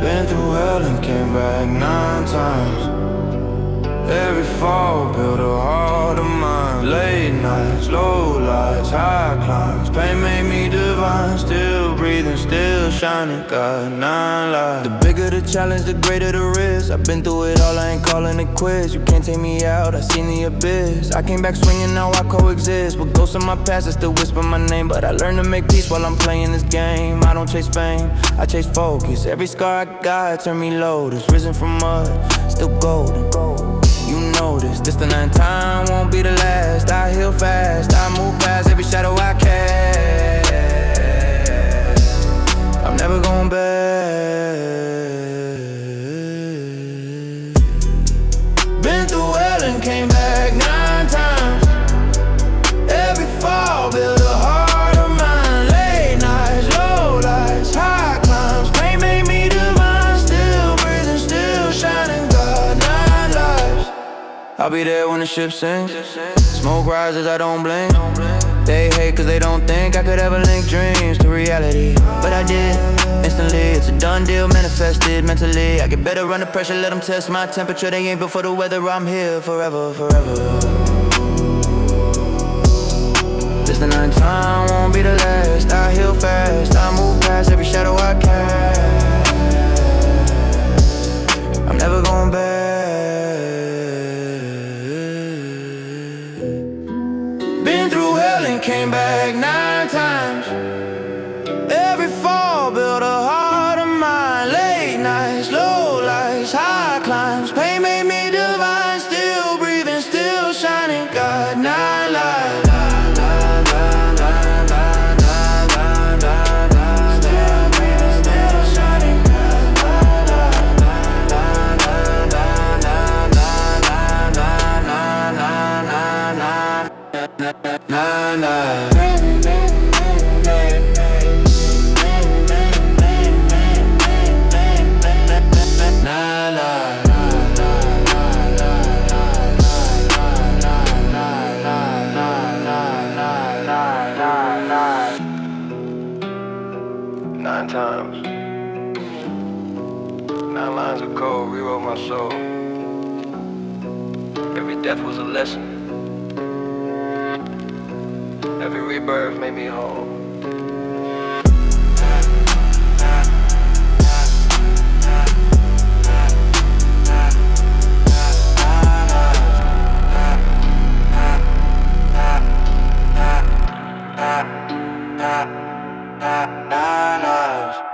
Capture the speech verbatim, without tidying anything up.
Been through hell and came back nine times. Every fall built a heart of mine. Late nights, low lights, high climbs. Pain made me divine. Still breathing, still shining. Got nine lives. The bigger the challenge, the greater the risk. I've been through it all, I ain't calling it quits. You can't take me out, I seen the abyss. I came back swinging, now I coexist with ghosts of my past that still whisper my name. But I learned to make peace while I'm playing this game. I don't chase fame, I chase focus. Every scar I got turned me lotus. Risen from mud, still golden. You know this, this the ninth time, won't be the last. I heal fast, I move past every shadow I cast. I'm never going back. Been through hell and came back nine times. Every fall built a heart of mine. Late nights, low lights, high climbs. Pain made me divine. Still breathing, still shining. Got nine lives. I'll be there when the ship sinks. Smoke rises, I don't blink. They hate cause they don't think I could ever link dreams to reality. But I did, instantly, it's a done deal, manifested mentally. I get better under pressure, let them test my temperature. They ain't built for the weather, I'm here forever, forever. This the ninth time, won't be the last. I heal fast, I move past every shadow I cast. I'm never going back. Been through hell and came back nine times. Every fall built a heart of mine. Late nights, low lights, high climbs. Pain made me divine. Still breathing, still shining. Got nine lives. Still breathing, still shining. Nine lives. Nine times. Nine lines of code rewrote my soul. Every death was a lesson. Every rebirth made me whole. Nine lives.